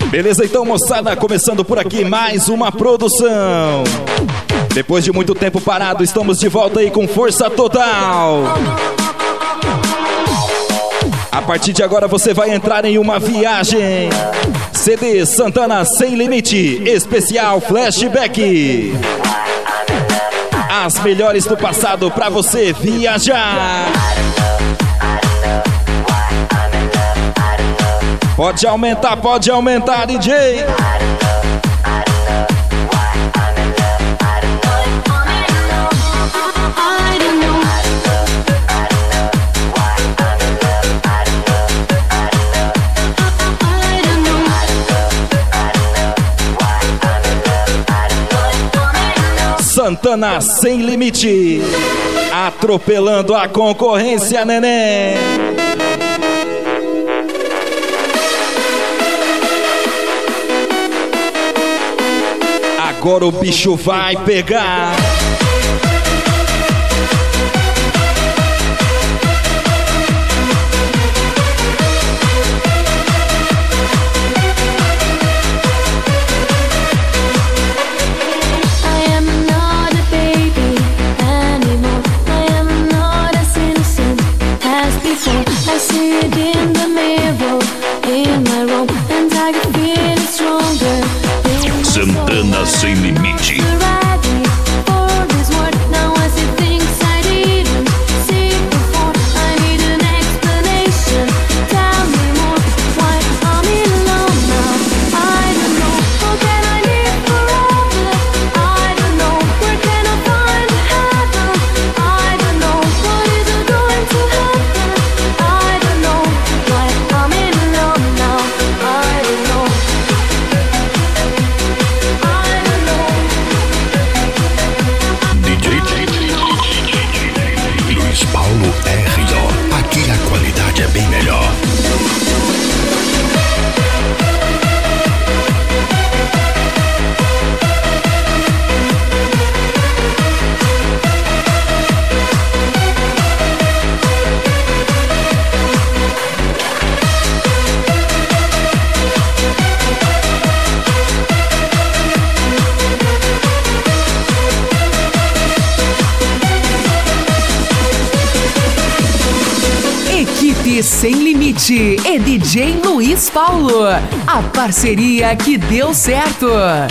Beleza, então, moçada, começando por aqui mais uma produção. Depois de muito tempo parado, estamos de volta aí com força total. A partir de agora você vai entrar em uma viagem. CD Santana Sem Limite, especial flashback. As melhores do passado pra você viajar. Pode aumentar, DJ. Santana Sem Limite, atropelando a concorrência, neném. Agora o bicho vai pegar. Santana Sem Limite. Sem Limite e DJ Luiz Paulo, a parceria que deu certo.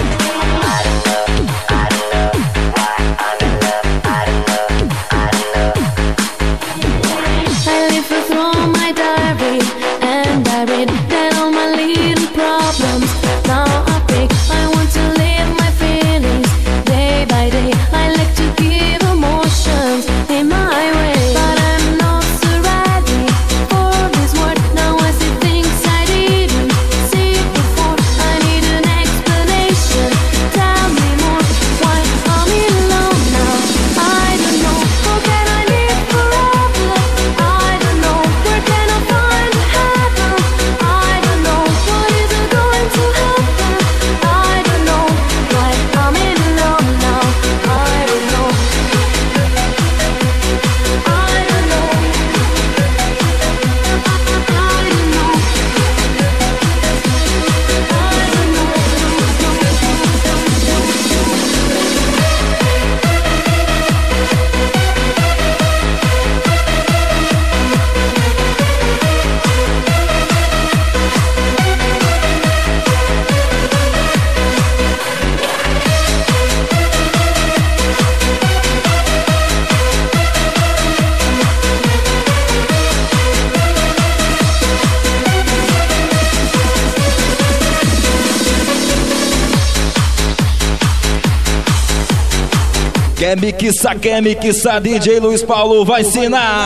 Quer mixar, DJ Luiz Paulo vai ensinar.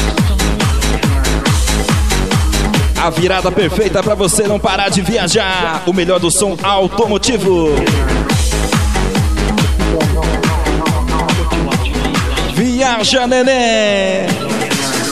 A virada perfeita pra você não parar de viajar. O melhor do som automotivo. Viaja, neném.